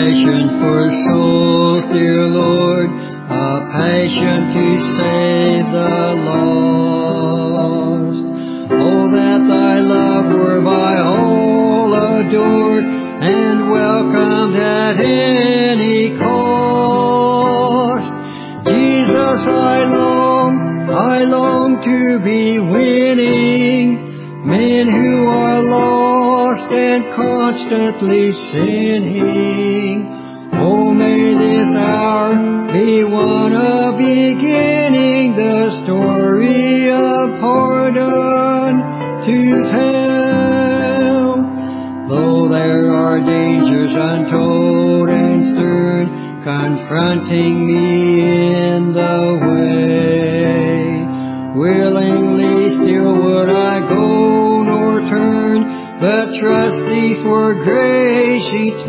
passion for souls, dear Lord, a passion to save the lost. Oh, that thy love were by all adored and welcomed at any cost. Jesus, I long to be winning men who are lost and constantly sinning. Oh, may this hour be one of beginning the story of pardon to tell. Though there are dangers untold and stern confronting me in the way, willingly still would I go nor turn, but trust thee for grace each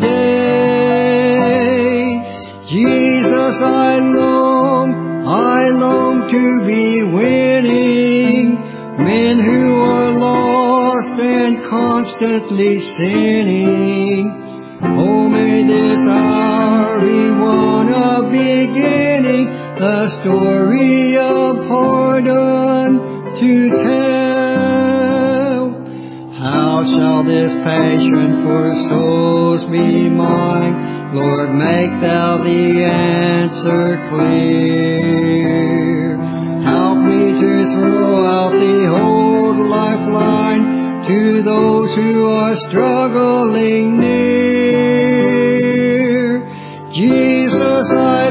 day. Jesus, I long to be winning men who are lost and constantly sinning. Oh, may this hour be one of beginning the story of pardon to tell. How shall this passion for souls be mine? Lord, make thou the answer clear. Help me to throw out the old lifeline to those who are struggling near. Jesus, I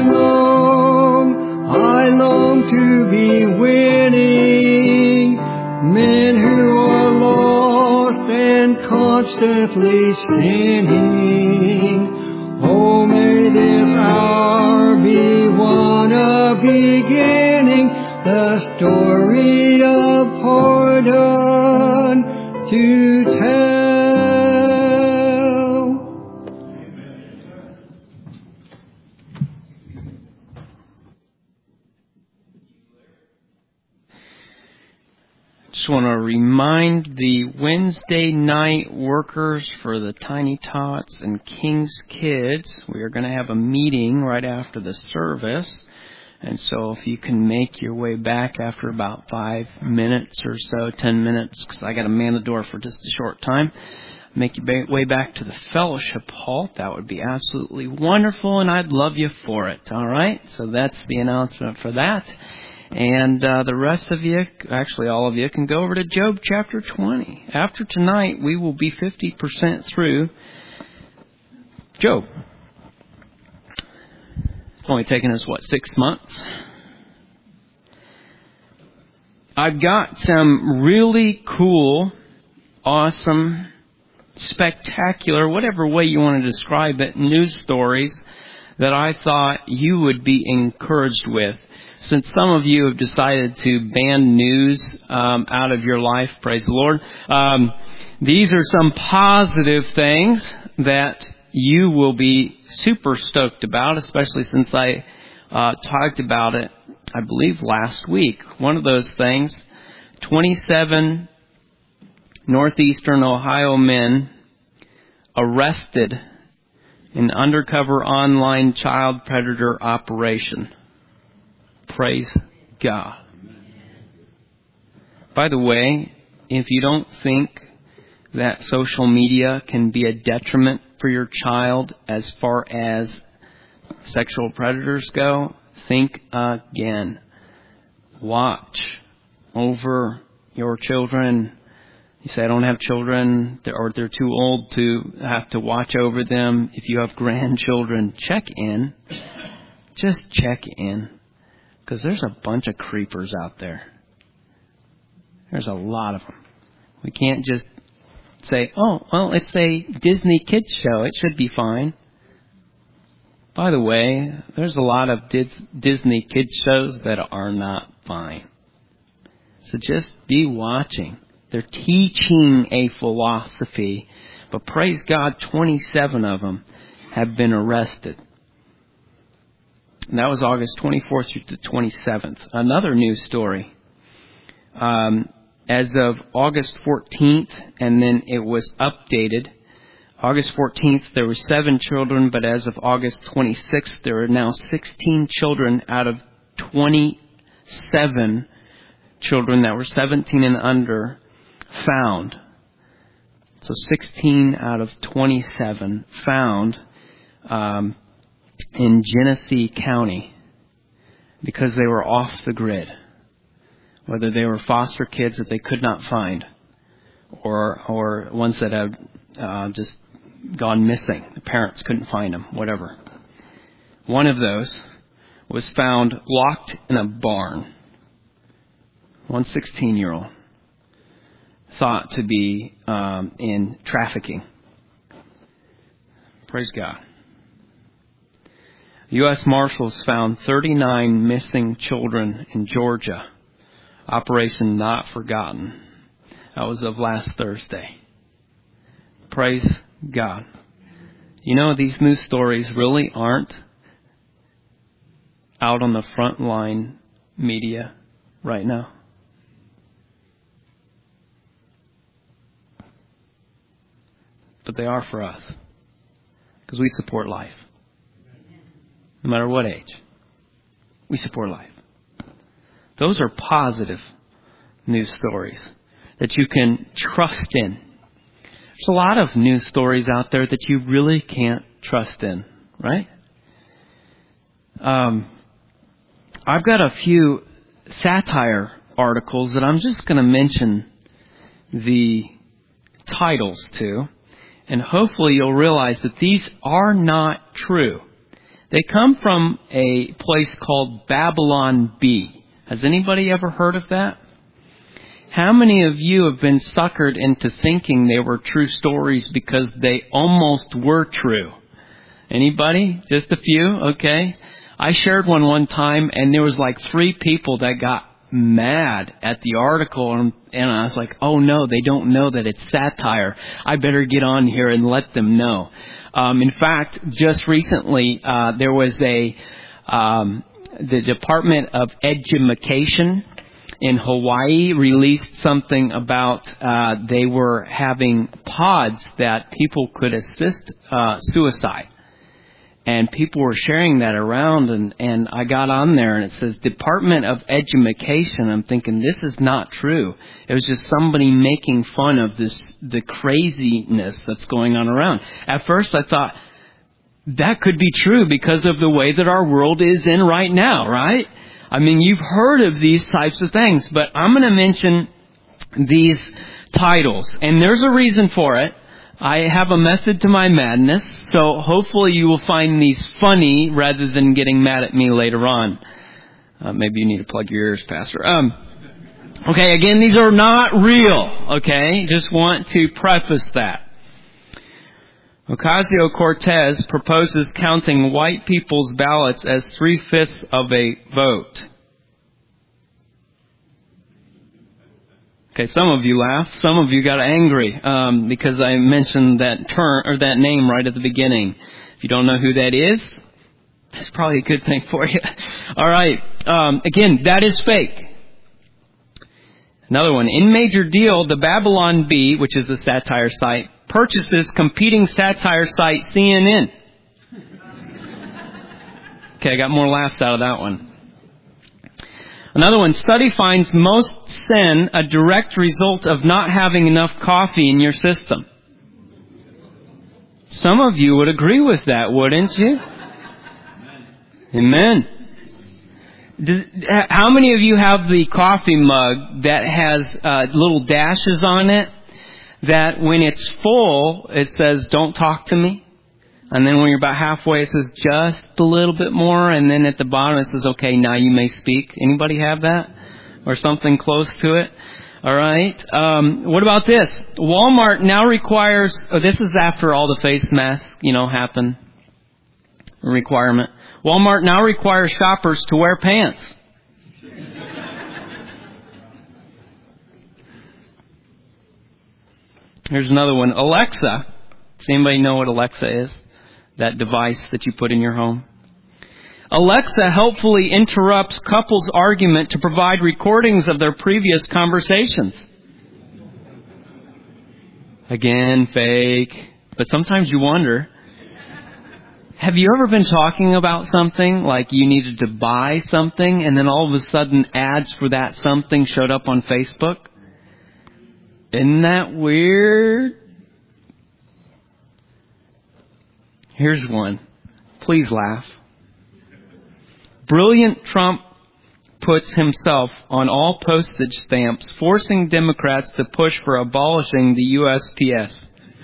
long to be winning men who are lost and constantly sinning. Oh, may this hour be one of beginning the story of pardon to tell. Just want to remind the Wednesday night workers for the Tiny Tots and King's Kids, we are going to have a meeting right after the service. And so if you can make your way back after about 5 minutes or so, 10 minutes, because I got to man the door for just a short time, make your way back to the fellowship hall. That would be absolutely wonderful, and I'd love you for it. All right? So that's the announcement for that. And the rest of you, actually all of you, can go over to Job chapter 20. After tonight, we will be 50% through Job. It's only taken us, 6 months? I've got some really cool, awesome, spectacular, whatever way you want to describe it, news stories that I thought you would be encouraged with. Since some of you have decided to ban news out of your life, praise the Lord, these are some positive things that you will be super stoked about, especially since I talked about it, I believe, last week. One of those things, 27 northeastern Ohio men arrested in undercover online child predator operation. Praise God. By the way, if you don't think that social media can be a detriment for your child as far as sexual predators go, think again. Watch over your children. You say, I don't have children, or they're too old to have to watch over them. If you have grandchildren, check in. Just check in. Because there's a bunch of creepers out there. There's a lot of them. We can't just say, oh, well, it's a Disney kids show. It should be fine. By the way, there's a lot of Disney kids shows that are not fine. So just be watching. They're teaching a philosophy. But praise God, 27 of them have been arrested. And that was August 24th through the 27th. Another news story. As of August 14th, and then it was updated August 14th, there were 7 children, but as of August 26th, there are now 16 children out of 27 children that were 17 and under found. So 16 out of 27 found in Genesee County because they were off the grid. Whether they were foster kids that they could not find or ones that had just gone missing. The parents couldn't find them, whatever. One of those was found locked in a barn. One 16-year-old thought to be in trafficking. Praise God. U.S. Marshals found 39 missing children in Georgia. Operation Not Forgotten. That was of last Thursday. Praise God. You know, these news stories really aren't out on the front line media right now. But they are for us. Because we support life. No matter what age. We support life. Those are positive news stories that you can trust in. There's a lot of news stories out there that you really can't trust in, right? I've got a few satire articles that I'm just going to mention the titles to, and hopefully you'll realize that these are not true. They come from a place called Babylon Bee. Has anybody ever heard of that? How many of you have been suckered into thinking they were true stories because they almost were true? Anybody? Just a few? Okay. I shared one time, and there was like 3 people that got mad at the article, and I was like, oh no, they don't know that it's satire. I better get on here and let them know. In fact, just recently, there was the Department of Education in Hawaii released something about they were having pods that people could assist suicide. And people were sharing that around, and I got on there, and it says Department of Education. I'm thinking, this is not true. It was just somebody making fun of the craziness that's going on around. At first, I thought, that could be true because of the way that our world is in right now, right? I mean, you've heard of these types of things, but I'm going to mention these titles, and there's a reason for it. I have a method to my madness, so hopefully you will find these funny rather than getting mad at me later on. Maybe you need to plug your ears, Pastor. Okay, again, these are not real, okay? Just want to preface that. Ocasio-Cortez proposes counting white people's ballots as 3/5 of a vote. Okay, some of you laughed. Some of you got angry because I mentioned that term or that name right at the beginning. If you don't know who that is, that's probably a good thing for you. All right. Again, that is fake. Another one. In Major Deal, the Babylon Bee, which is the satire site, purchases competing satire site CNN. Okay, I got more laughs out of that one. Another one. Study finds most sin a direct result of not having enough coffee in your system. Some of you would agree with that, wouldn't you? Amen. How many of you have the coffee mug that has little dashes on it that when it's full, it says, don't talk to me? And then when you're about halfway, it says just a little bit more. And then at the bottom, it says, okay, now you may speak. Anybody have that? Or something close to it? All right. What about this? Walmart now requires, this is after all the face masks, happen. Requirement. Walmart now requires shoppers to wear pants. Here's another one. Alexa. Does anybody know what Alexa is? That device that you put in your home. Alexa helpfully interrupts couples' argument to provide recordings of their previous conversations. Again, fake. but sometimes you wonder. Have you ever been talking about something like you needed to buy something and then all of a sudden ads for that something showed up on Facebook? Isn't that weird? Here's one. Please laugh. Brilliant Trump puts himself on all postage stamps, forcing Democrats to push for abolishing the USPS.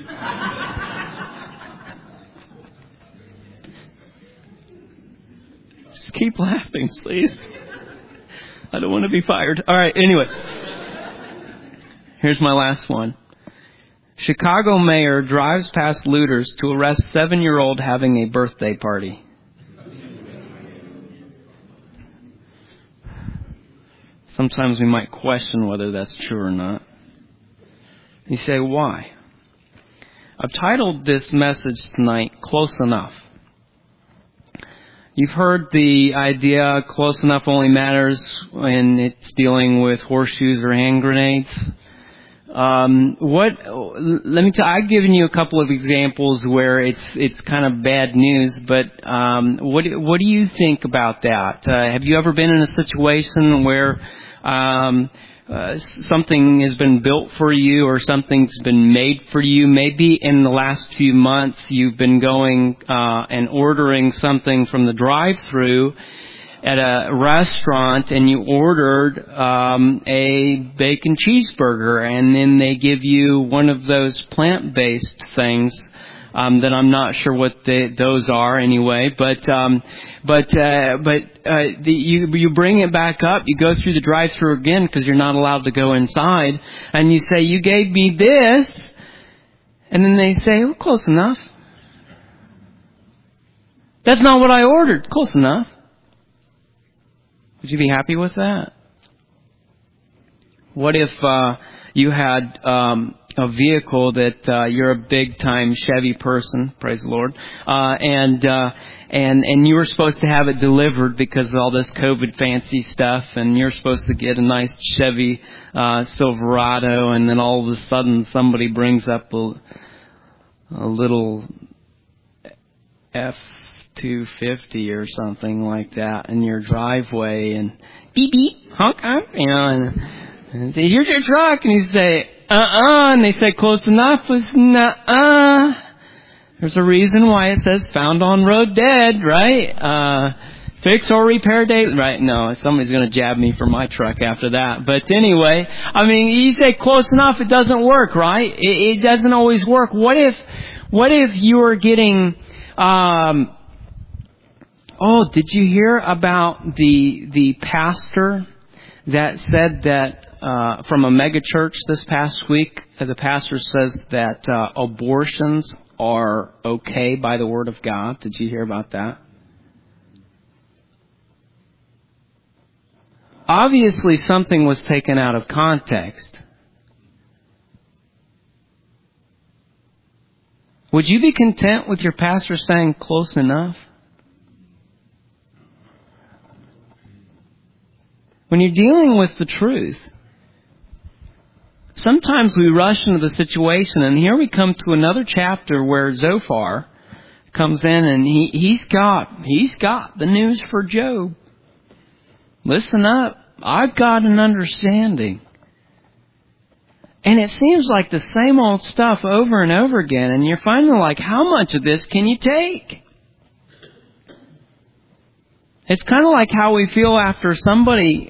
Just keep laughing, please. I don't want to be fired. All right, anyway. Here's my last one. Chicago mayor drives past looters to arrest 7-year-old having a birthday party. Sometimes we might question whether that's true or not. You say, why? I've titled this message tonight, Close Enough. You've heard the idea close enough only matters when it's dealing with horseshoes or hand grenades. I've given you a couple of examples where it's kind of bad news, but what do you think about that? Have you ever been in a situation where something has been built for you or something's been made for you? Maybe in the last few months you've been going and ordering something from the drive-thru at a restaurant, and you ordered a bacon cheeseburger, and then they give you one of those plant-based things that I'm not sure what those are anyway. You bring it back up. You go through the drive-thru again because you're not allowed to go inside, and you say, "You gave me this," and then they say, "Oh, close enough." That's not what I ordered. Close enough. Would you be happy with that? What if you had a vehicle that you're a big-time Chevy person, praise the Lord, and you were supposed to have it delivered because of all this COVID fancy stuff, and you're supposed to get a nice Chevy Silverado, and then all of a sudden somebody brings up a little F-250 or something like that in your driveway, and beep beep, honk honk, and say, "Here's your truck," and you say, and they say, "Close enough," was nuh-uh. There's a reason why it says "found on road dead," right? Fix or repair date, right? No, somebody's going to jab me for my truck after that. But anyway, I mean, you say close enough, it doesn't work, right? It doesn't always work. What if you were getting, did you hear about the pastor that said that from a mega church this past week? The pastor says that abortions are okay by the Word of God. Did you hear about that? Obviously, something was taken out of context. Would you be content with your pastor saying close enough? When you're dealing with the truth, sometimes we rush into the situation, and here we come to another chapter where Zophar comes in, and he's got the news for Job. Listen up, I've got an understanding. And it seems like the same old stuff over and over again, and you're finally like, how much of this can you take? It's kind of like how we feel after somebody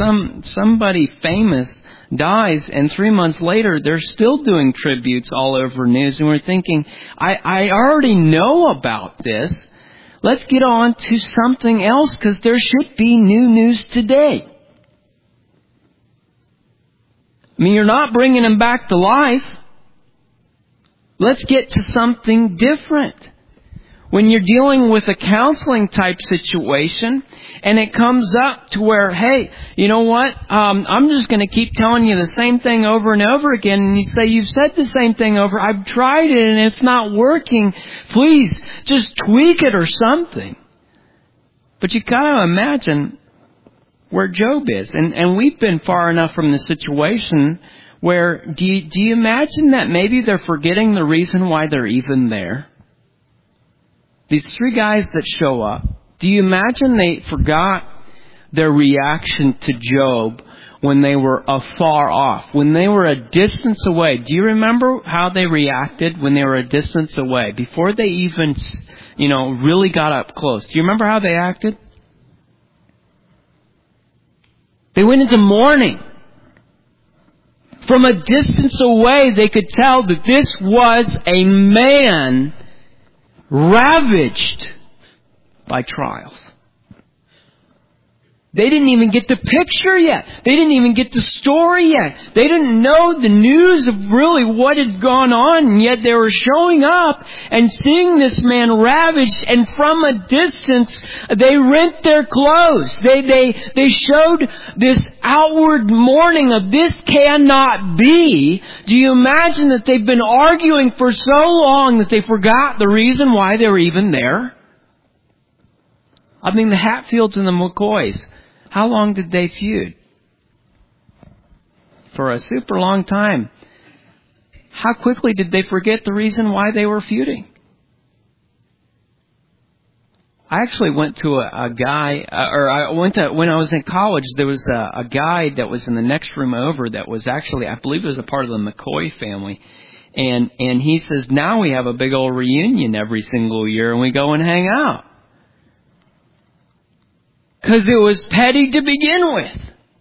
famous dies, and 3 months later they're still doing tributes all over news, and we're thinking, I already know about this. Let's get on to something else because there should be new news today. I mean, you're not bringing them back to life. Let's get to something different. When you're dealing with a counseling type situation and it comes up to where, hey, you know what? I'm just going to keep telling you the same thing over and over again. And you say, you've said the same thing over. I've tried it and it's not working. Please just tweak it or something. But you got to imagine where Job is. And we've been far enough from the situation where do you imagine that maybe they're forgetting the reason why they're even there? These three guys that show up, do you imagine they forgot their reaction to Job when they were afar off, when they were a distance away? Do you remember how they reacted when they were a distance away, before they even, really got up close? Do you remember how they acted? They went into mourning. From a distance away, they could tell that this was a man ravaged by trials. They didn't even get the picture yet. They didn't even get the story yet. They didn't know the news of really what had gone on, and yet they were showing up and seeing this man ravaged, and from a distance they rent their clothes. They showed this outward mourning of this cannot be. Do you imagine that they've been arguing for so long that they forgot the reason why they were even there? I mean, the Hatfields and the McCoys, how long did they feud? For a super long time. How quickly did they forget the reason why they were feuding? I actually went to when I was in college, there was a guy that was in the next room over that was actually, I believe it was a part of the McCoy family. And he says, now we have a big old reunion every single year and we go and hang out. Because it was petty to begin with.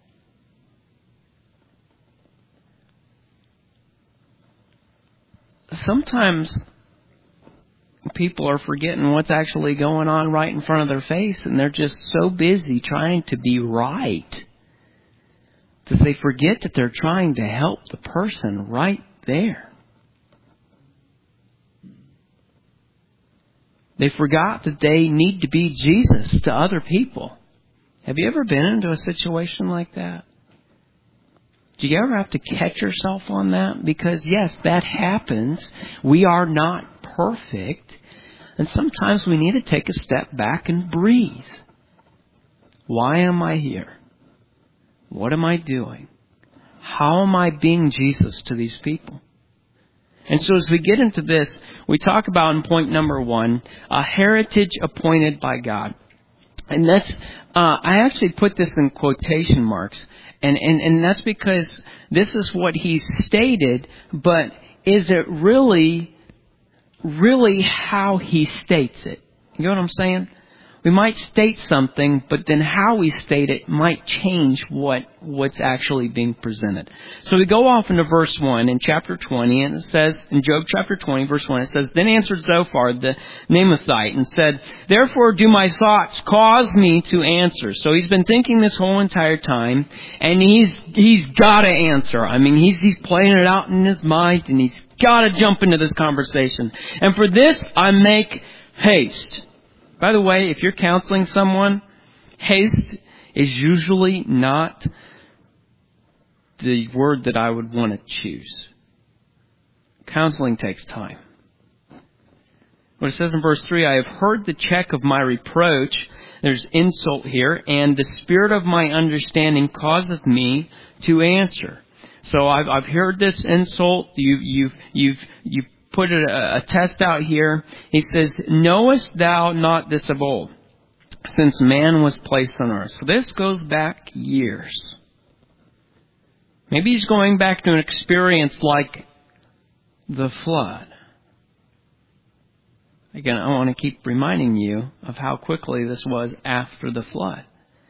Sometimes people are forgetting what's actually going on right in front of their face, and they're just so busy trying to be right that they forget that they're trying to help the person right there. They forgot that they need to be Jesus to other people. Have you ever been into a situation like that? Do you ever have to catch yourself on that? Because yes, that happens. We are not perfect. And sometimes we need to take a step back and breathe. Why am I here? What am I doing? How am I being Jesus to these people? And so as we get into this, we talk about in point number 1, a heritage appointed by God. And that's, I actually put this in quotation marks. And that's because this is what he stated, but is it really how he states it? You know what I'm saying? We might state something, but then how we state it might change what's actually being presented. So we go off into verse 1 in chapter 20, and it says, in Job chapter 20, verse 1, it says, Then answered Zophar the Naamathite and said, Therefore do my thoughts cause me to answer. So he's been thinking this whole entire time, and he's got to answer. I mean, he's playing it out in his mind, and he's got to jump into this conversation. And for this I make haste. By the way, if you're counseling someone, haste is usually not the word that I would want to choose. Counseling takes time. What it says in verse 3, I have heard the check of my reproach. There's insult here. And the spirit of my understanding causeth me to answer. So I've heard this insult. You've put a test out here. He says, Knowest thou not this of old, since man was placed on earth? So this goes back years. Maybe he's going back to an experience like the flood. Again, I want to keep reminding you of how quickly this was after the flood.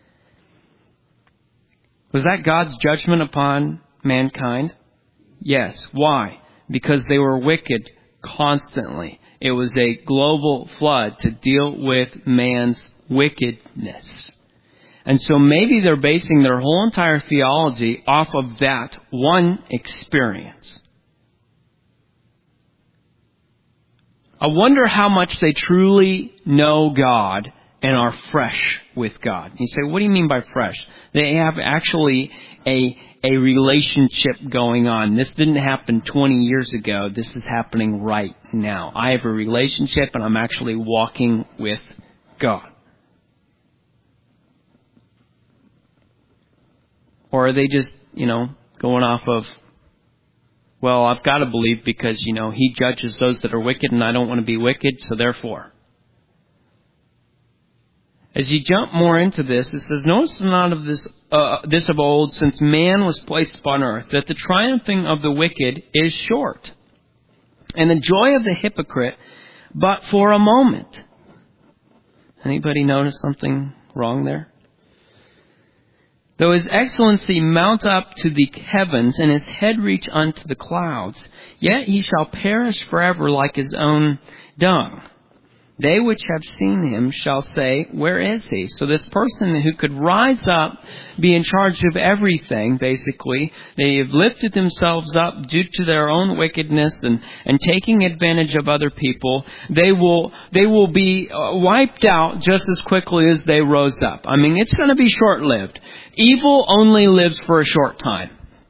Was that God's judgment upon mankind? Yes. Why? Because they were wicked constantly. It was a global flood to deal with man's wickedness. And so maybe they're basing their whole entire theology off of that one experience. I wonder how much they truly know God and are fresh with God. You say, what do you mean by fresh? They have actually a relationship going on. This didn't happen 20 years ago. This is happening right now. I have a relationship and I'm actually walking with God. Or are they just, going off of Well, I've got to believe because, He judges those that are wicked and I don't want to be wicked, so therefore. As you jump more into this, it says, notice not of this of old, since man was placed upon earth, that the triumphing of the wicked is short, and the joy of the hypocrite but for a moment. Anybody notice something wrong there? Though his excellency mount up to the heavens, and his head reach unto the clouds, yet he shall perish forever like his own dung. They which have seen him shall say, where is he? So this person who could rise up, be in charge of everything, basically, they have lifted themselves up due to their own wickedness and taking advantage of other people. They will be wiped out just as quickly as they rose up. I mean, it's going to be short-lived. Evil only lives for a short time.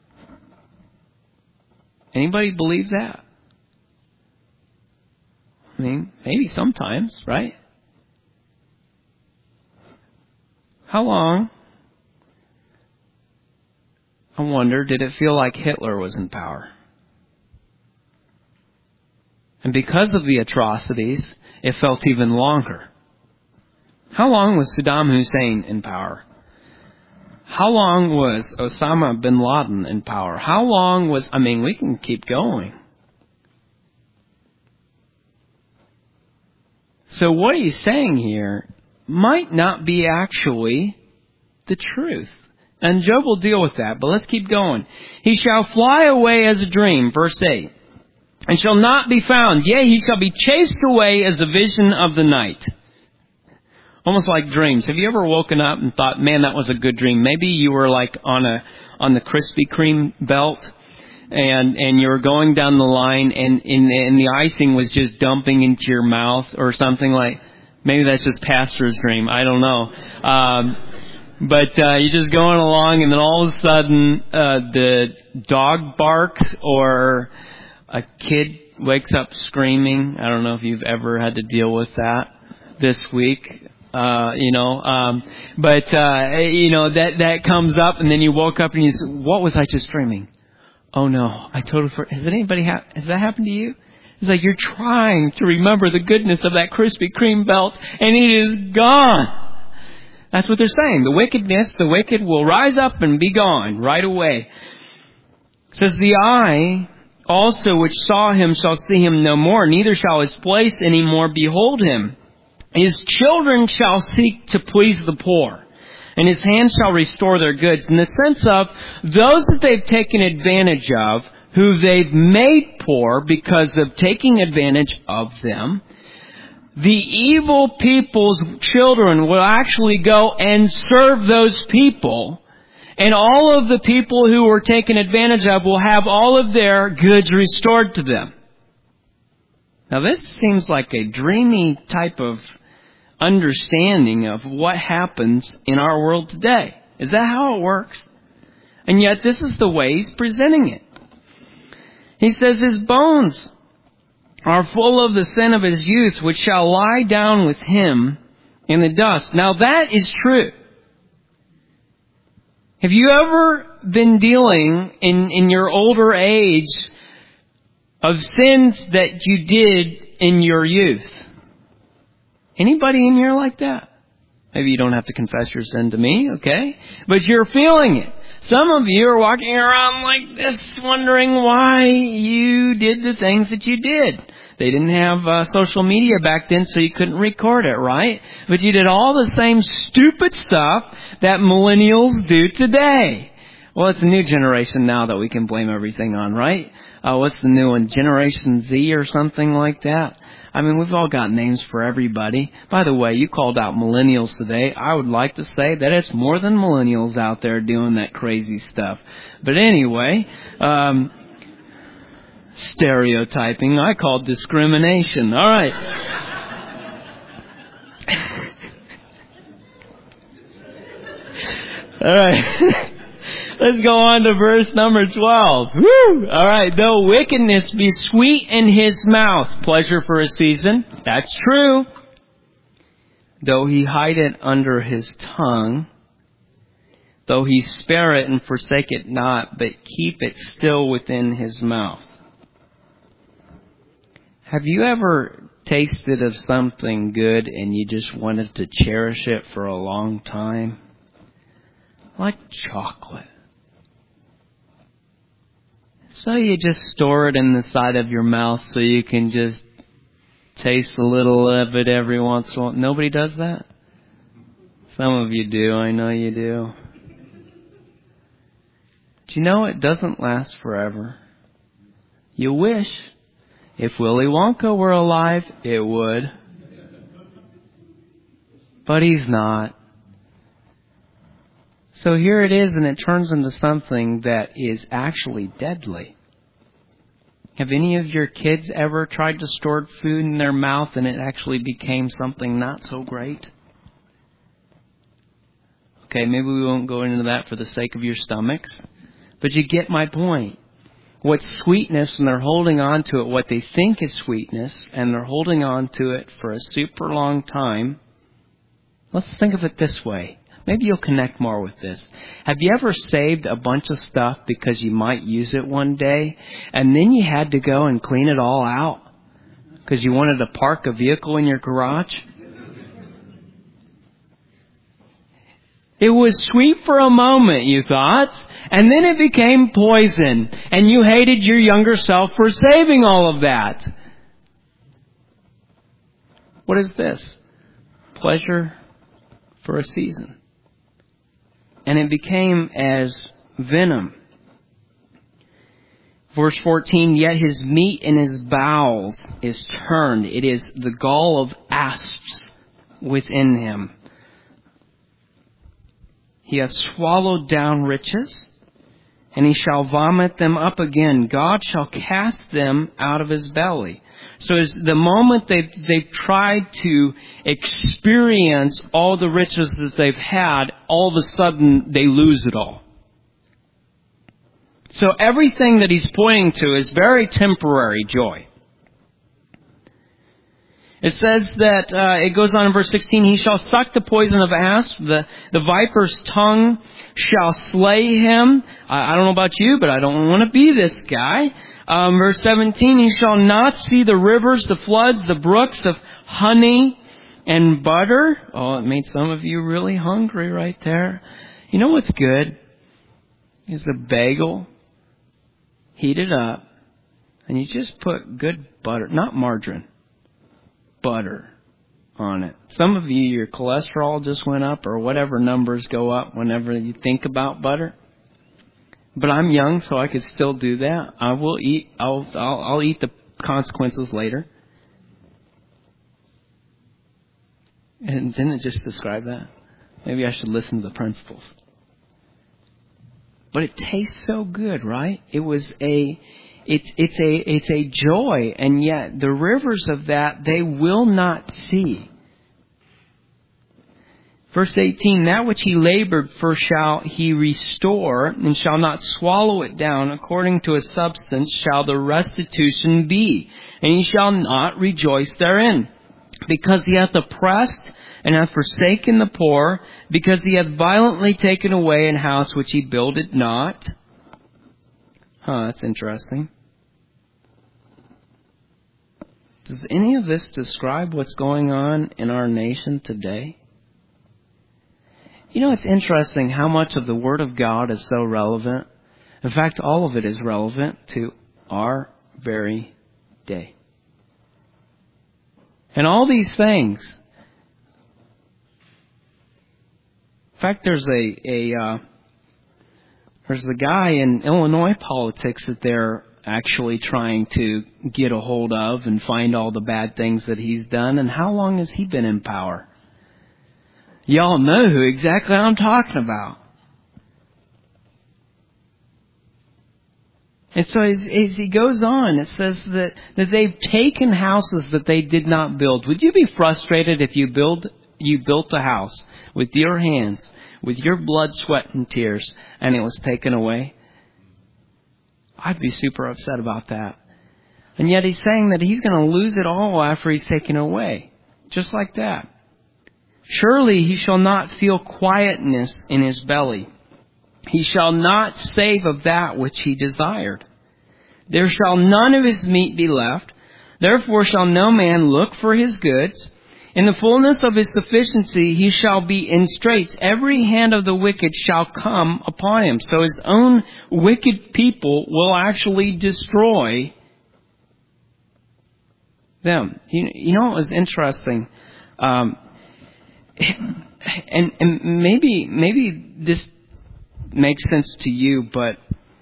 Anybody believe that? I mean, maybe sometimes, right? How long, I wonder, did it feel like Hitler was in power? And because of the atrocities, it felt even longer. How long was Saddam Hussein in power? How long was Osama bin Laden in power? How long was, we can keep going. So what he's saying here might not be actually the truth. And Job will deal with that, but let's keep going. He shall fly away as a dream, verse 8, and shall not be found. Yea, he shall be chased away as a vision of the night. Almost like dreams. Have you ever woken up and thought, man, that was a good dream? Maybe you were like on the Krispy Kreme belt, and you were going down the line, and the icing was just dumping into your mouth or something like. Maybe that's just pastor's dream. I don't know. But you're just going along, and then all of a sudden the dog barks or a kid wakes up screaming. I don't know if you've ever had to deal with that this week. But that comes up, and then you woke up and you say, what was I just dreaming? Oh no, I totally forgot. Has that happened to you? It's like you're trying to remember the goodness of that Krispy Kreme belt, and it is gone. That's what they're saying. The wicked will rise up and be gone right away. It says, the eye also which saw him shall see him no more, neither shall his place any more behold him. His children shall seek to please the poor, and his hands shall restore their goods. In the sense of those that they've taken advantage of, who they've made poor because of taking advantage of them, the evil people's children will actually go and serve those people, and all of the people who were taken advantage of will have all of their goods restored to them. Now this seems like a dreamy type of understanding of what happens in our world today. Is that how it works? And yet this is the way he's presenting it. He says his bones are full of the sin of his youth, which shall lie down with him in the dust. Now that is true. Have you ever been dealing in your older age of sins that you did in your youth? Anybody in here like that? Maybe you don't have to confess your sin to me, okay? But you're feeling it. Some of you are walking around like this, wondering why you did the things that you did. They didn't have social media back then, so you couldn't record it, right? But you did all the same stupid stuff that millennials do today. Well, it's a new generation now that we can blame everything on, right? What's the new one? Generation Z or something like that? I mean, we've all got names for everybody. By the way, you called out millennials today. I would like to say that it's more than millennials out there doing that crazy stuff. But anyway, stereotyping, I call discrimination. All right. All right. Let's go on to verse number 12. Woo! All right. Though wickedness be sweet in his mouth, pleasure for a season. That's true. Though he hide it under his tongue, though he spare it and forsake it not, but keep it still within his mouth. Have you ever tasted of something good and you just wanted to cherish it for a long time? Like chocolate. So you just store it in the side of your mouth so you can just taste a little of it every once in a while. Nobody does that? Some of you do. I know you do. Do you know it doesn't last forever? You wish. If Willy Wonka were alive, it would. But he's not. So here it is, and it turns into something that is actually deadly. Have any of your kids ever tried to store food in their mouth and it actually became something not so great? Okay, maybe we won't go into that for the sake of your stomachs. But you get my point. What's sweetness, and they're holding on to it, what they think is sweetness, and they're holding on to it for a super long time. Let's think of it this way. Maybe you'll connect more with this. Have you ever saved a bunch of stuff because you might use it one day, and then you had to go and clean it all out because you wanted to park a vehicle in your garage? It was sweet for a moment, you thought, and then it became poison, and you hated your younger self for saving all of that. What is this? Pleasure for a season. And it became as venom. Verse 14, yet his meat in his bowels is turned. It is the gall of asps within him. He hath swallowed down riches, and he shall vomit them up again. God shall cast them out of his belly. So as the moment they've tried to experience all the riches that they've had, all of a sudden they lose it all. So everything that he's pointing to is very temporary joy. It says that, it goes on in verse 16, he shall suck the poison of asp, the viper's tongue shall slay him. I don't know about you, but I don't want to be this guy. Verse 17, he shall not see the rivers, the floods, the brooks of honey and butter. Oh, it made some of you really hungry right there. You know what's good? Is a bagel, heat it up, and you just put good butter, not margarine, butter on it. Some of you, your cholesterol just went up, or whatever numbers go up whenever you think about butter. But I'm young, so I could still do that. I will eat. I'll eat the consequences later. And didn't it just describe that? Maybe I should listen to the principles. But it tastes so good, right? It's a joy, and yet the rivers of that they will not see. Verse 18, that which he labored for shall he restore, and shall not swallow it down. According to his substance shall the restitution be, and he shall not rejoice therein. Because he hath oppressed and hath forsaken the poor, because he hath violently taken away an house which he builded not. That's interesting. Does any of this describe what's going on in our nation today? You know, it's interesting how much of the Word of God is so relevant. In fact, all of it is relevant to our very day. And all these things. In fact, there's a guy in Illinois politics that they're actually trying to get a hold of and find all the bad things that he's done. And how long has he been in power? Y'all know who exactly I'm talking about. And so as he goes on, it says that they've taken houses that they did not build. Would you be frustrated if you built a house with your hands, with your blood, sweat, and tears, and it was taken away? I'd be super upset about that. And yet he's saying that he's going to lose it all after he's taken away. Just like that. Surely he shall not feel quietness in his belly. He shall not save of that which he desired. There shall none of his meat be left. Therefore shall no man look for his goods. In the fullness of his sufficiency he shall be in straits. Every hand of the wicked shall come upon him. So his own wicked people will actually destroy them. You know what was interesting? And maybe this makes sense to you, but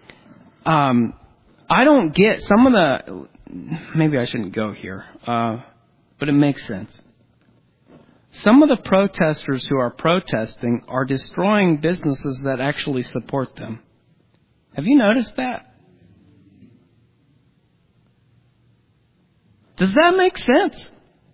I don't get some of the... Maybe I shouldn't go here, but it makes sense. Some of the protesters who are protesting are destroying businesses that actually support them. Have you noticed that? Does that make sense?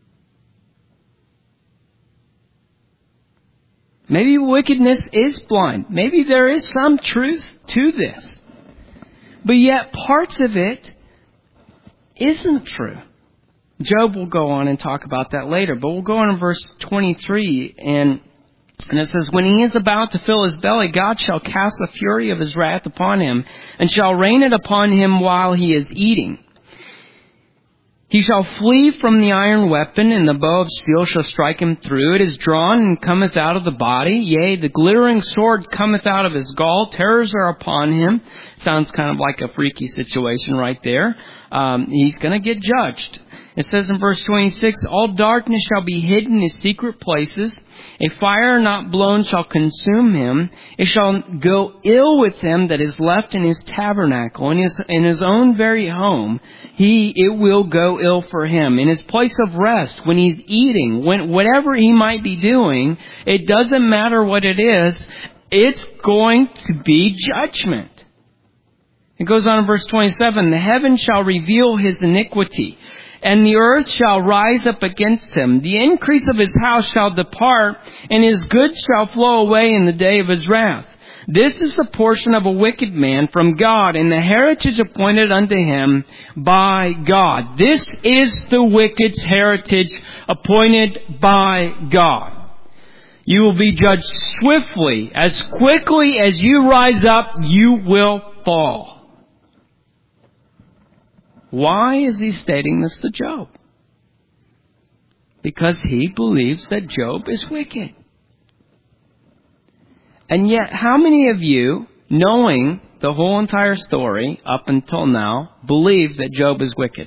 Maybe wickedness is blind. Maybe there is some truth to this. But yet parts of it isn't true. Job will go on and talk about that later, but we'll go on in verse 23, and it says, when he is about to fill his belly, God shall cast the fury of his wrath upon him, and shall rain it upon him while he is eating. He shall flee from the iron weapon, and the bow of steel shall strike him through. It is drawn and cometh out of the body. Yea, the glittering sword cometh out of his gall. Terrors are upon him. Sounds kind of like a freaky situation right there. He's going to get judged. It says in verse 26, all darkness shall be hidden in his secret places. A fire not blown shall consume him. It shall go ill with him that is left in his tabernacle. In his own very home, it will go ill for him. In his place of rest, when he's eating, whatever he might be doing, it doesn't matter what it is, it's going to be judgment. It goes on in verse 27, the heaven shall reveal his iniquity, and the earth shall rise up against him. The increase of his house shall depart, and his goods shall flow away in the day of his wrath. This is the portion of a wicked man from God, and the heritage appointed unto him by God. This is the wicked's heritage appointed by God. You will be judged swiftly. As quickly as you rise up, you will fall. Why is he stating this to Job? Because he believes that Job is wicked. And yet, how many of you, knowing the whole entire story up until now, believe that Job is wicked?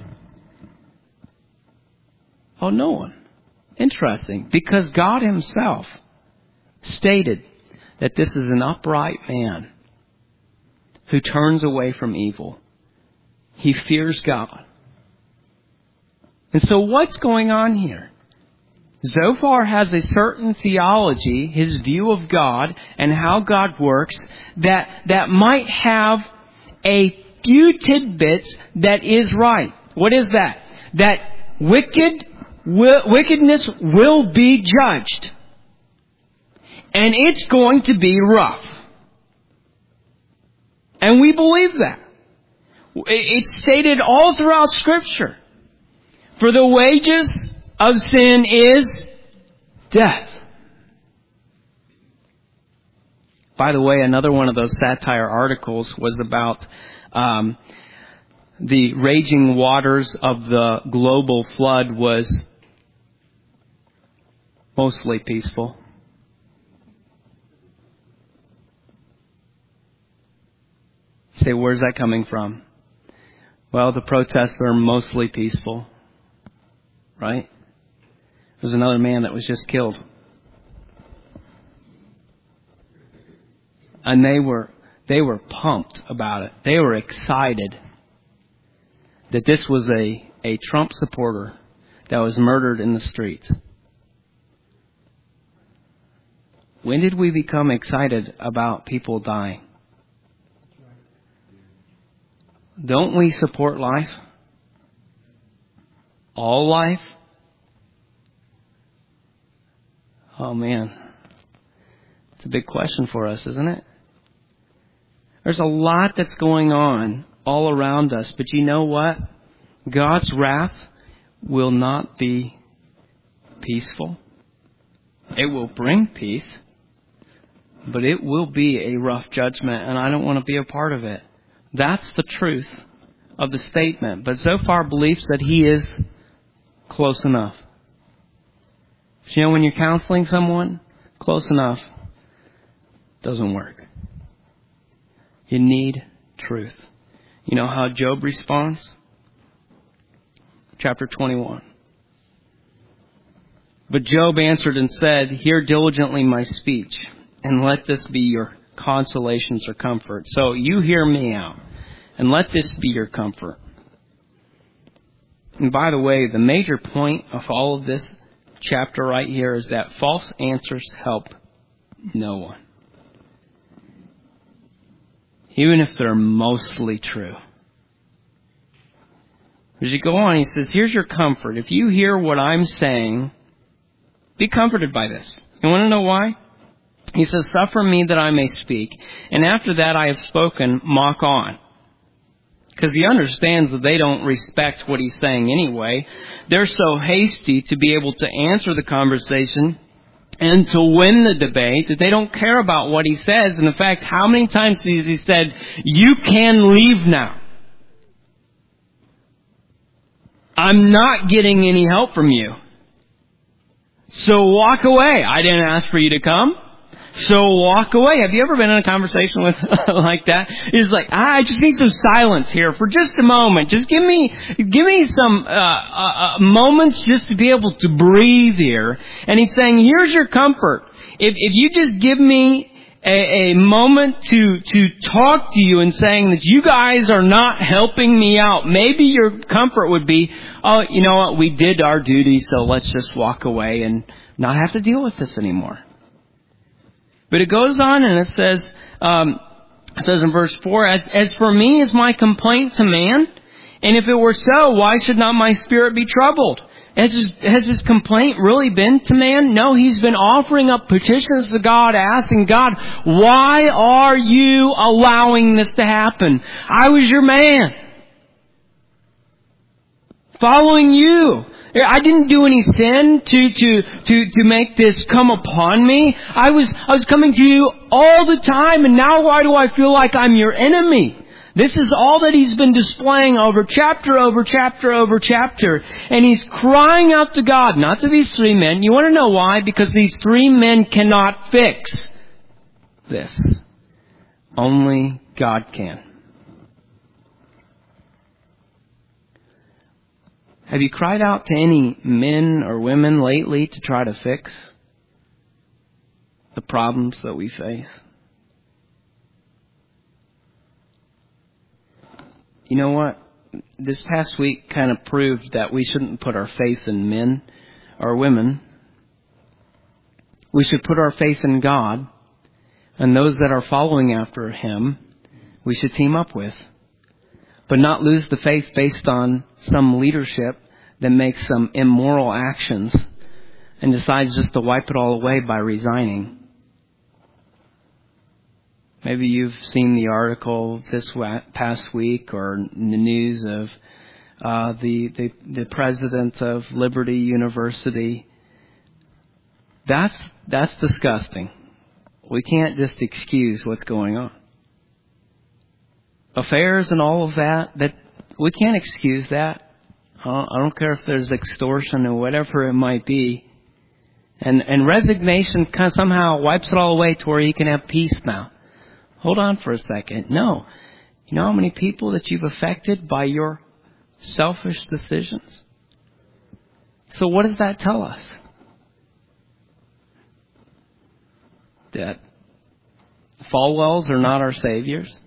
Oh, no one. Interesting. Because God himself stated that this is an upright man who turns away from evil. He fears God. And so what's going on here? Zophar has a certain theology, his view of God and how God works, that might have a few tidbits that is right. What is that? That wickedness will be judged. And it's going to be rough. And we believe that. It's stated all throughout Scripture. For the wages of sin is death. By the way, another one of those satire articles was about the raging waters of the global flood was mostly peaceful. Say, where's that coming from? Well, the protests are mostly peaceful. Right? There's another man that was just killed. And they were pumped about it. They were excited that this was a Trump supporter that was murdered in the streets. When did we become excited about people dying? Don't we support life? All life? Oh man. It's a big question for us, isn't it? There's a lot that's going on all around us, but you know what? God's wrath will not be peaceful. It will bring peace, but it will be a rough judgment, and I don't want to be a part of it. That's the truth of the statement. But Zophar believes that he is close enough. You know, when you're counseling someone, close enough doesn't work. You need truth. You know how Job responds? Chapter 21. But Job answered and said, hear diligently my speech, and let this be your consolations or comfort. So you hear me out, and let this be your comfort. And by the way, the major point of all of this chapter right here is that false answers help no one. Even if they're mostly true. As you go on, he says, here's your comfort. If you hear what I'm saying, be comforted by this. You want to know why? He says, suffer me that I may speak. And after that I have spoken, mock on. Because he understands that they don't respect what he's saying anyway. They're so hasty to be able to answer the conversation and to win the debate that they don't care about what he says. And in fact, how many times has he said, you can leave now. I'm not getting any help from you. So walk away. I didn't ask for you to come. So walk away. Have you ever been in a conversation with like that? It's like, I just need some silence here for just a moment. Just give me some moments just to be able to breathe here. And he's saying, here's your comfort. If you just give me a moment to talk to you and saying that you guys are not helping me out, maybe your comfort would be, oh, you know what, we did our duty, so let's just walk away and not have to deal with this anymore. But it goes on and it says in verse 4, as for me is my complaint to man, and if it were so, why should not my spirit be troubled? Has his complaint really been to man? No, he's been offering up petitions to God, asking God, why are you allowing this to happen? I was your man. Following you. I didn't do any sin to make this come upon me. I was coming to you all the time, and now why do I feel like I'm your enemy? This is all that he's been displaying over chapter over chapter over chapter. And he's crying out to God, not to these three men. You want to know why? Because these three men cannot fix this. Only God can. Have you cried out to any men or women lately to try to fix the problems that we face? You know what? This past week kind of proved that we shouldn't put our faith in men or women. We should put our faith in God, and those that are following after Him, we should team up with. But not lose the faith based on some leadership that makes some immoral actions and decides just to wipe it all away by resigning. Maybe you've seen the article this past week or in the news of the president of Liberty University. That's disgusting. We can't just excuse what's going on. Affairs and all of that we can't excuse that. I don't care if there's extortion or whatever it might be. And resignation kind of somehow wipes it all away to where he can have peace now. Hold on for a second. No. You know how many people that you've affected by your selfish decisions? So what does that tell us? That Falwells are not our saviors.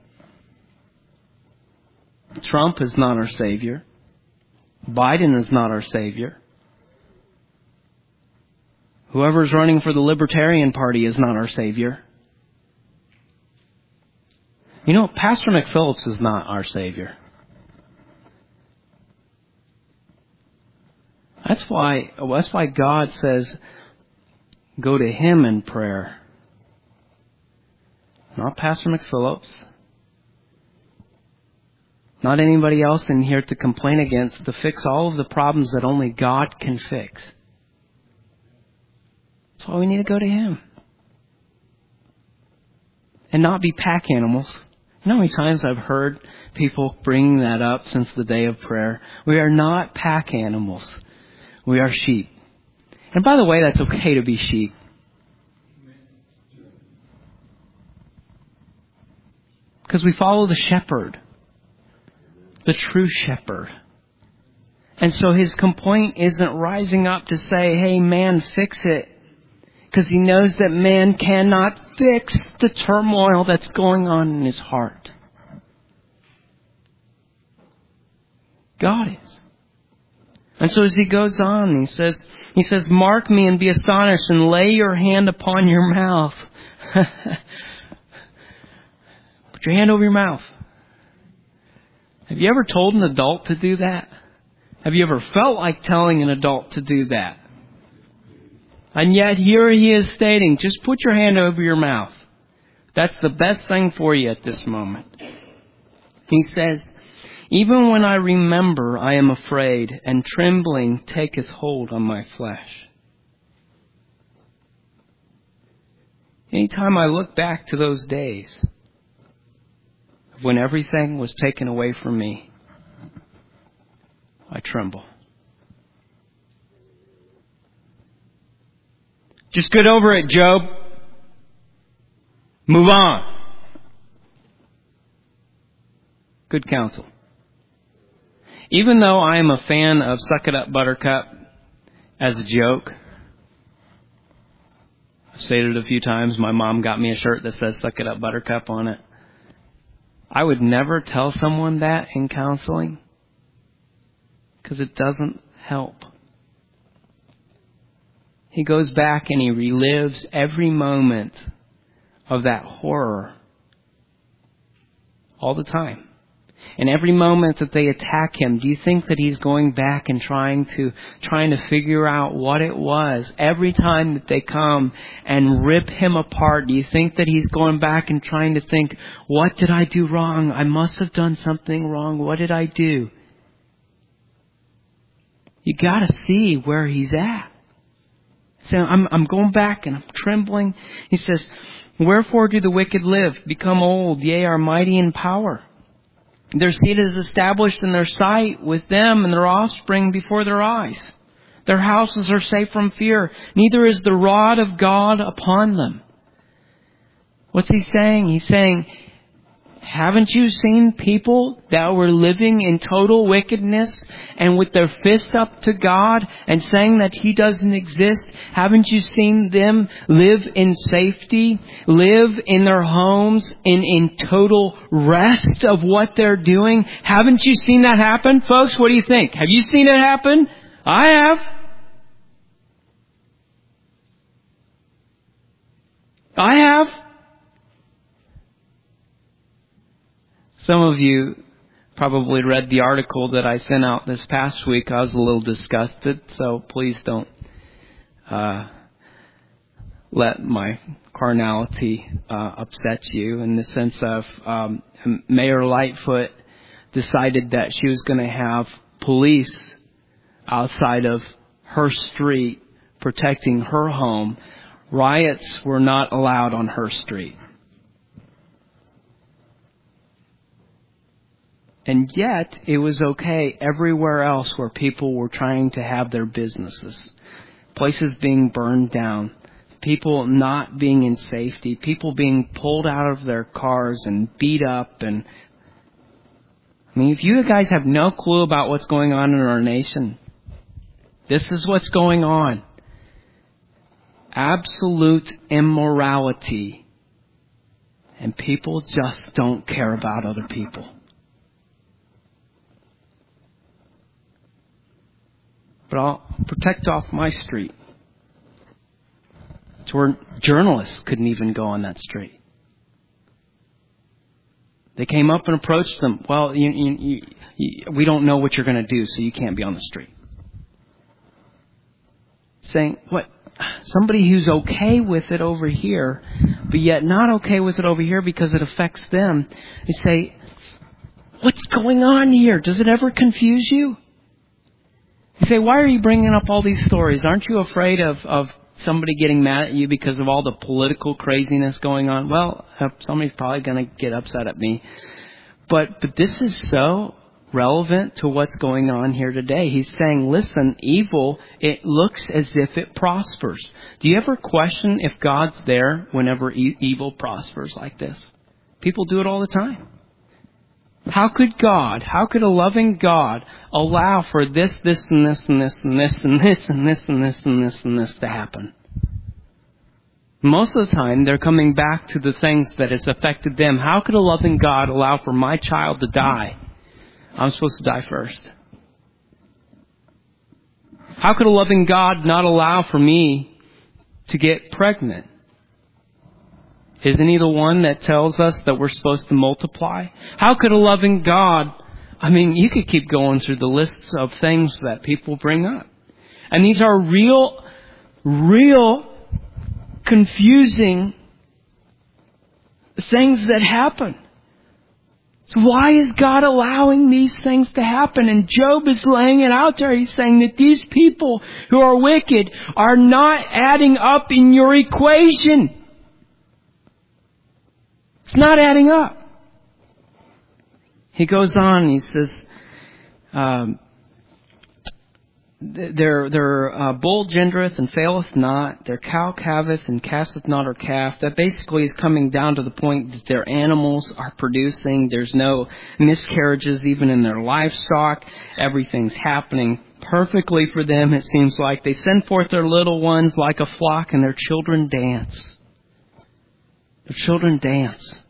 Trump is not our savior. Biden is not our savior. Whoever's running for the Libertarian Party is not our savior. You know, Pastor McPhillips is not our savior. That's why God says, go to Him in prayer. Not Pastor McPhillips. Not anybody else in here to complain against, to fix all of the problems that only God can fix. That's why we need to go to Him. and not be pack animals. You know how many times I've heard people bringing that up since the day of prayer? We are not pack animals. We are sheep. And by the way, that's okay to be sheep. Because we follow the shepherd. The true shepherd. And so his complaint isn't rising up to say, hey, man, fix it. Because he knows that man cannot fix the turmoil that's going on in his heart. God is. And so as he goes on, he says, mark me and be astonished and lay your hand upon your mouth. Put your hand over your mouth. Have you ever told an adult to do that? Have you ever felt like telling an adult to do that? And yet here he is stating, just put your hand over your mouth. That's the best thing for you at this moment. He says, even when I remember, I am afraid, and trembling taketh hold on my flesh. Anytime I look back to those days when everything was taken away from me, I tremble. Just get over it, Job. Move on. Good counsel. Even though I am a fan of Suck It Up, Buttercup as a joke, I've said it a few times. My mom got me a shirt that says Suck It Up, Buttercup on it. I would never tell someone that in counseling because it doesn't help. He goes back and he relives every moment of that horror all the time. And every moment that they attack him, do you think that he's going back and trying to figure out what it was? Every time that they come and rip him apart, do you think that he's going back and trying to think, what did I do wrong? I must have done something wrong. What did I do? You got to see where he's at. So I'm going back and I'm trembling. He says, wherefore do the wicked live, become old, yea, are mighty in power? Their seed is established in their sight with them and their offspring before their eyes. Their houses are safe from fear. Neither is the rod of God upon them. What's he saying? He's saying, haven't you seen people that were living in total wickedness and with their fist up to God and saying that He doesn't exist? Haven't you seen them live in safety, live in their homes in total rest of what they're doing? Haven't you seen that happen? Folks, what do you think? Have you seen it happen? I have. I have. Some of you probably read the article that I sent out this past week. I was a little disgusted, so please don't let my carnality upset you, in the sense of Mayor Lightfoot decided that she was going to have police outside of her street protecting her home. Riots were not allowed on her street. And yet, it was okay everywhere else where people were trying to have their businesses. Places being burned down. People not being in safety. People being pulled out of their cars and beat up. And I mean, if you guys have no clue about what's going on in our nation, this is what's going on. Absolute immorality. And people just don't care about other people. But I'll protect off my street. It's where journalists couldn't even go on that street. They came up and approached them. Well, we don't know what you're going to do, so you can't be on the street. Saying, what? Somebody who's okay with it over here, but yet not okay with it over here because it affects them. They say, what's going on here? Does it ever confuse you? You say, why are you bringing up all these stories? Aren't you afraid of somebody getting mad at you because of all the political craziness going on? Well, somebody's probably going to get upset at me. But this is so relevant to what's going on here today. He's saying, listen, evil, it looks as if it prospers. Do you ever question if God's there whenever evil prospers like this? People do it all the time. How could a loving God allow for this, and this, and this, and this, and this, and this, and this, and this, and this to happen? Most of the time, they're coming back to the things that has affected them. How could a loving God allow for my child to die? I'm supposed to die first. How could a loving God not allow for me to get pregnant? Isn't He the one that tells us that we're supposed to multiply? How could a loving God... you could keep going through the lists of things that people bring up. And these are real confusing things that happen. So why is God allowing these things to happen? And Job is laying it out there. He's saying that these people who are wicked are not adding up in your equation. It's not adding up. He goes on, he says, their bull gendereth and faileth not, their cow calveth and casteth not her calf. That basically is coming down to the point that their animals are producing. There's no miscarriages even in their livestock. Everything's happening perfectly for them, it seems like. They send forth their little ones like a flock, and their children dance. Their children dance.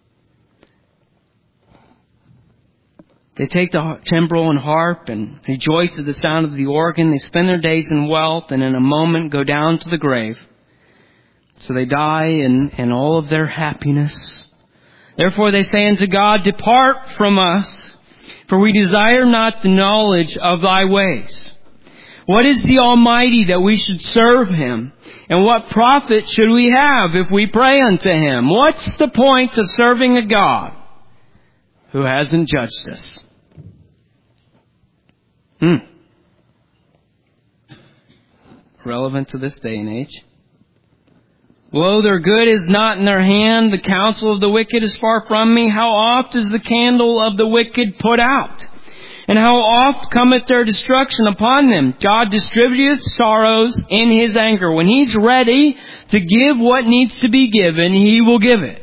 They take the timbrel and harp and rejoice at the sound of the organ. They spend their days in wealth and in a moment go down to the grave. So they die in all of their happiness. Therefore they say unto God, depart from us, for we desire not the knowledge of thy ways. What is the Almighty that we should serve Him? And what profit should we have if we pray unto Him? What's the point of serving a God who hasn't judged us? Relevant to this day and age. Lo, their good is not in their hand. The counsel of the wicked is far from me. How oft is the candle of the wicked put out? And how oft cometh their destruction upon them? God distributeth sorrows in His anger. When He's ready to give what needs to be given, He will give it.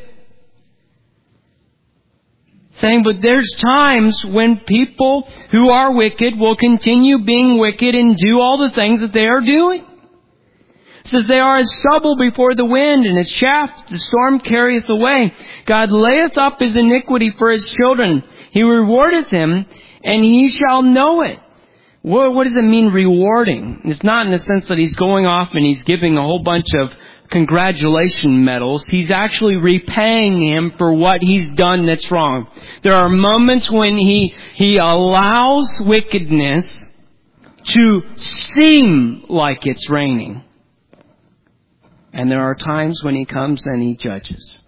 Saying, but there's times when people who are wicked will continue being wicked and do all the things that they are doing. It says they are as stubble before the wind, and as chaff the storm carrieth away. God layeth up His iniquity for His children. He rewardeth him, and he shall know it. What does it mean, rewarding? It's not in the sense that He's going off and He's giving a whole bunch of congratulation medals. He's actually repaying him for what he's done that's wrong. There are moments when he allows wickedness to seem like it's raining. And there are times when He comes and He judges.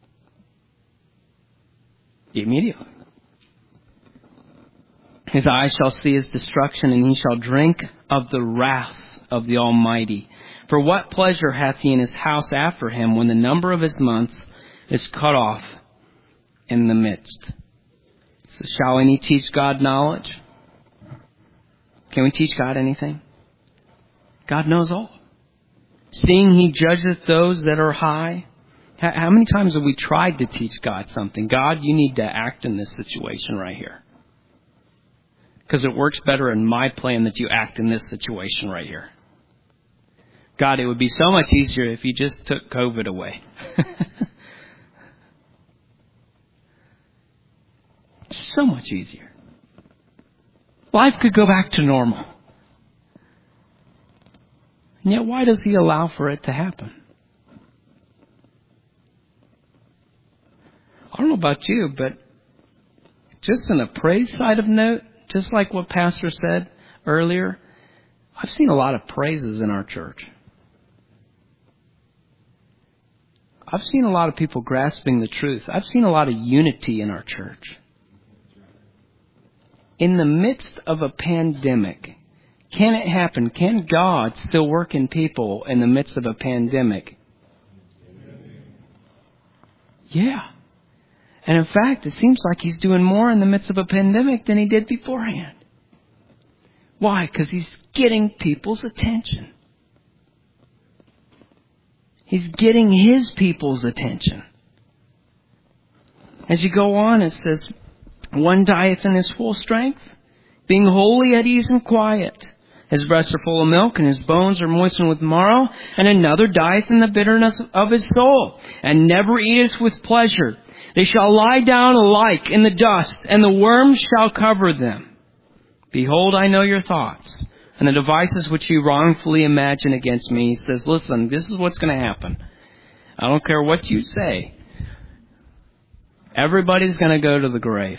Immediately. His eyes shall see His destruction, and he shall drink of the wrath of the Almighty. For what pleasure hath He in His house after him, when the number of his months is cut off in the midst? So shall any teach God knowledge? Can we teach God anything? God knows all. Seeing He judgeth those that are high. How many times have we tried to teach God something? God, you need to act in this situation right here. Because it works better in my plan that you act in this situation right here. God, it would be so much easier if you just took COVID away. So much easier. Life could go back to normal. And yet, why does He allow for it to happen? I don't know about you, but just on a praise side of note, just like what Pastor said earlier, I've seen a lot of praises in our church. I've seen a lot of people grasping the truth. I've seen a lot of unity in our church. In the midst of a pandemic, Can it happen? Can God still work in people in the midst of a pandemic? Yeah. And in fact, it seems like He's doing more in the midst of a pandemic than He did beforehand. Why? Because He's getting people's attention. He's getting His people's attention. As you go on, it says, one dieth in his full strength, being wholly at ease and quiet. His breasts are full of milk, and his bones are moistened with marrow. And another dieth in the bitterness of his soul, and never eateth with pleasure. They shall lie down alike in the dust, and the worms shall cover them. Behold, I know your thoughts, and the devices which you wrongfully imagine against me. He says, listen, this is what's going to happen. I don't care what you say. Everybody's going to go to the grave.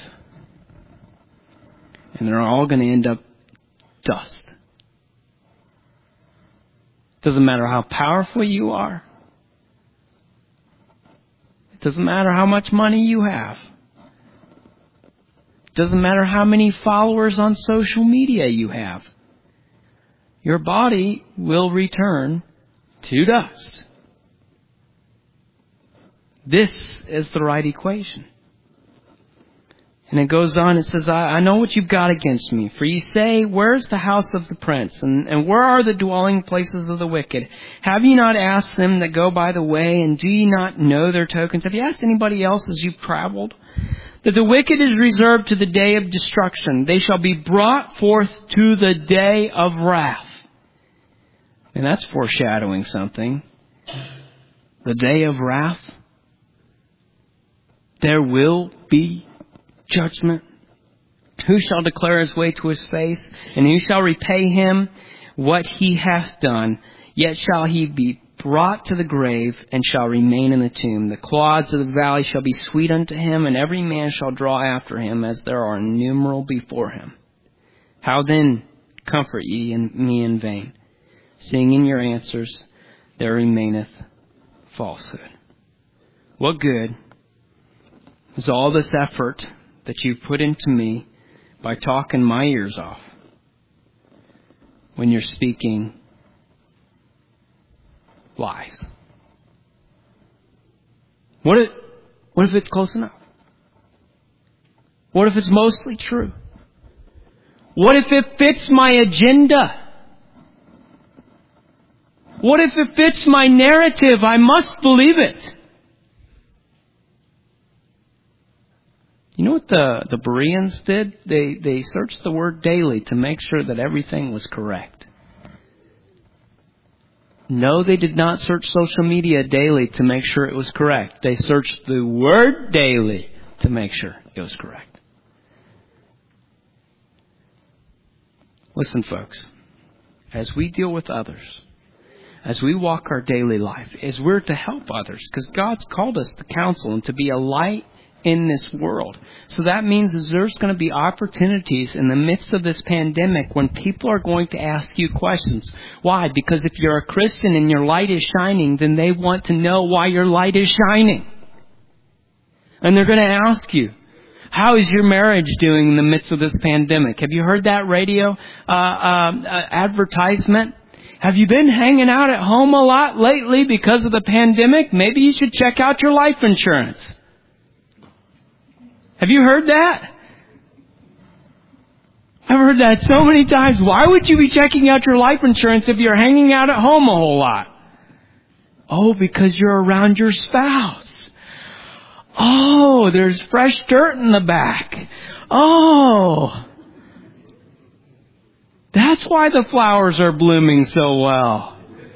And they're all going to end up dust. Doesn't matter how powerful you are. It doesn't matter how much money you have. It doesn't matter how many followers on social media you have. Your body will return to dust. This is the right equation. And it goes on, it says, I know what you've got against me. For you say, where's the house of the prince? And where are the dwelling places of the wicked? Have you not asked them that go by the way? And do you not know their tokens? Have you asked anybody else as you've traveled? That the wicked is reserved to the day of destruction. They shall be brought forth to the day of wrath. And that's foreshadowing something. The day of wrath. There will be judgment. Who shall declare his way to his face? And who shall repay him what he hath done? Yet shall he be brought to the grave, and shall remain in the tomb. The clods of the valley shall be sweet unto him, and every man shall draw after him, as there are innumerable before him. How then comfort ye me in vain, seeing in your answers there remaineth falsehood? What good is all this effort that you've put into me by talking my ears off when you're speaking lies? What if it's close enough? What if it's mostly true? What if it fits my agenda? What if it fits my narrative? I must believe it. You know what the Bereans did? They searched the Word daily to make sure that everything was correct. No, they did not search social media daily to make sure it was correct. They searched the Word daily to make sure it was correct. Listen, folks, as we deal with others, as we walk our daily life, as we're to help others, because God's called us to counsel and to be a light in this world. So that means that there's going to be opportunities in the midst of this pandemic when people are going to ask you questions. Why? Because if you're a Christian and your light is shining, then they want to know why your light is shining. And they're going to ask you, how is your marriage doing in the midst of this pandemic? Have you heard that radio advertisement? Have you been hanging out at home a lot lately because of the pandemic? Maybe you should check out your life insurance. Have you heard that? I've heard that so many times. Why would you be checking out your life insurance if you're hanging out at home a whole lot? Oh, because you're around your spouse. Oh, there's fresh dirt in the back. Oh, that's why the flowers are blooming so well.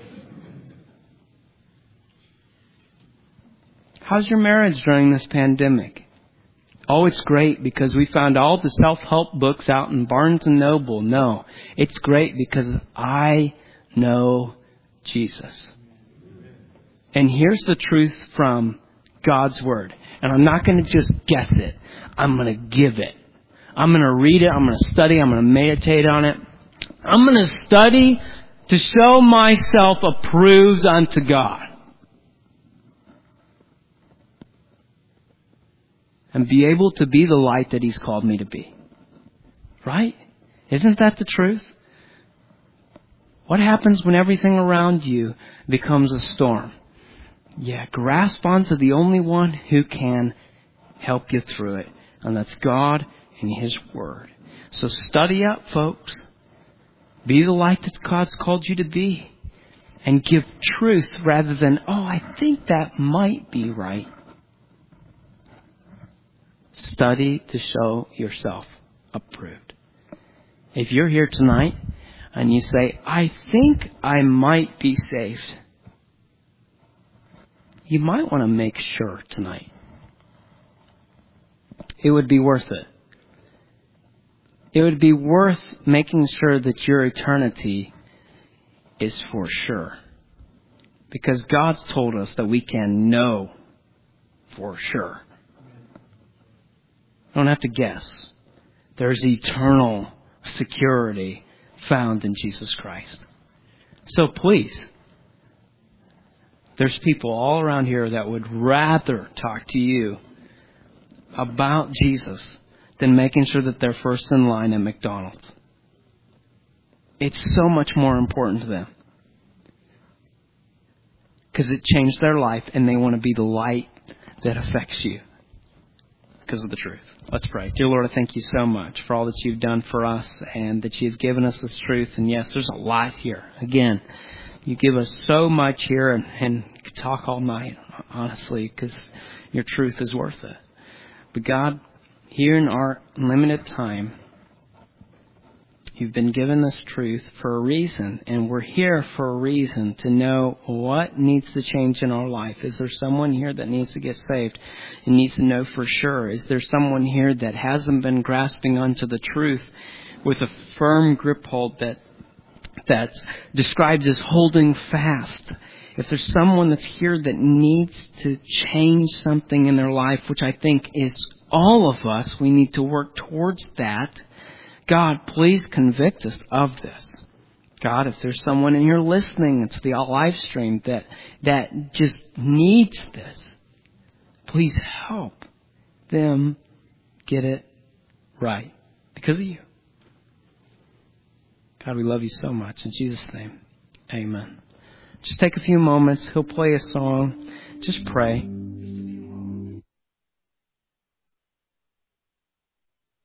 How's your marriage during this pandemic? Oh, it's great because we found all the self-help books out in Barnes & Noble. No, it's great because I know Jesus. And here's the truth from God's Word. And I'm not going to just guess it. I'm going to give it. I'm going to read it. I'm going to study. I'm going to meditate on it. I'm going to study to show myself approved unto God. And be able to be the light that He's called me to be. Right? Isn't that the truth? What happens when everything around you becomes a storm? Yeah, grasp onto the only one who can help you through it, and that's God and His Word. So study up, folks. Be the light that God's called you to be, and give truth rather than, oh, I think that might be right. Study to show yourself approved. If you're here tonight and you say, I think I might be saved, you might want to make sure tonight. It would be worth it. It would be worth making sure that your eternity is for sure. Because God's told us that we can know for sure. Don't have to guess. There's eternal security found in Jesus Christ. So please, there's people all around here that would rather talk to you about Jesus than making sure that they're first in line at McDonald's. It's so much more important to them. Because it changed their life and they want to be the light that affects you because of the truth. Let's pray. Dear Lord, I thank you so much for all that you've done for us and that you've given us this truth. And yes, there's a lot here. Again, you give us so much here and you could talk all night, honestly, because your truth is worth it. But God, here in our limited time, you've been given this truth for a reason, and we're here for a reason to know what needs to change in our life. Is there someone here that needs to get saved and needs to know for sure? Is there someone here that hasn't been grasping onto the truth with a firm grip hold that's described as holding fast? If there's someone that's here that needs to change something in their life, which I think is all of us, we need to work towards that. God, please convict us of this. God, if there's someone in here listening to the live stream that just needs this, please help them get it right because of you. God, we love you so much. In Jesus' name, amen. Just take a few moments. He'll play a song. Just pray.